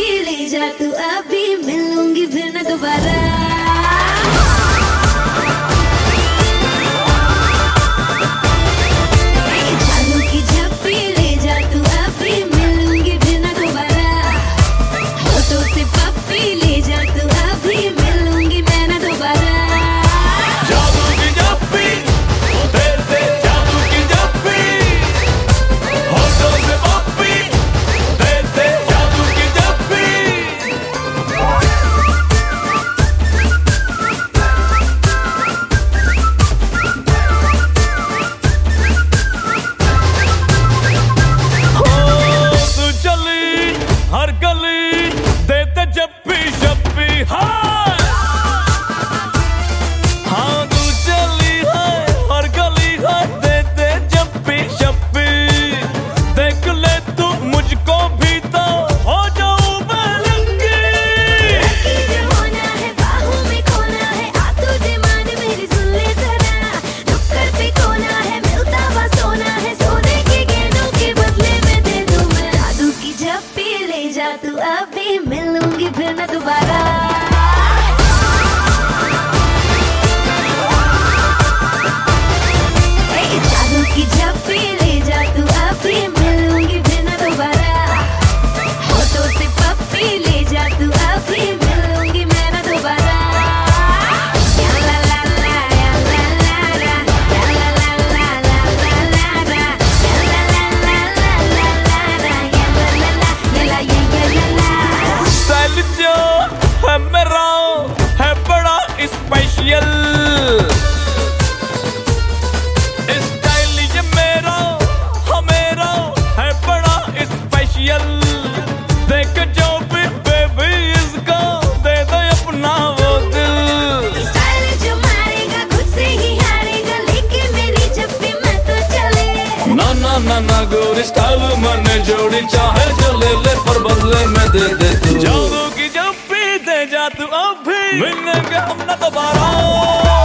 जप्पी ले जा तू अभी, मिलूंगी फिर न दोबारा। चालू की जप्पी ले जा तू अभी, मिलूंगी फिर न दोबारा। फोटो से पप्पी ले जा तू अभी, मिलूंगी मैं न दोबारा। जादू की जप्पी दे दे, जादू की जप्पी होठों से पप्पी दे दे, जादू की जप्पी। तू चली हर गली देते जप्पी जप्पी, हाँ हाँ तू चली है हर गली है देते जप्पी जप्पी। देख ले तू मुझको भी तो हो जाऊं मैं रंगी। जो होना है बाहों में खोना है, आ तुझे मान मेरी सुन ले जरा। नुक्कड़ पे खोना है, मिलता हुआ सोना है, सोने के गहनों के बदले में दे दूं मैं। जादू की जप्पी ले जा तू अभी, मिलूंगी फिर न दोबारा। जादू की जप्पी ले जा तू अभी, मिलूंगी फिर न दोबारा। फोटो से पप्पी ले जा तू अभी, मिलूंगी मैं न दोबारा। या ला ला ला, या ला ला ला, या ला ला ला ला ला ला ला, या ला ला ला ला ला ला ला, या ला ला ला, या ला या ला। स्टाइल जो है मेरा है बड़ा स्पेशल, स्टाइल ये मेरा मेरा है बड़ा स्पेशल। देख जो भी बेबी इसको दे दे अपना वो दिल। स्टाइल जो मारेगा खुद से ही हारेगा, लेके मेरी जप्पी मैं तो चले। ना ना ना ना गोरी स्टाइल मैंने जोड़ी, चाहे जो ले ले पर बदले में दे दे तू। जादू की जप्पी दे जा तू अभी, मिलेंगे हम ना दोबारा।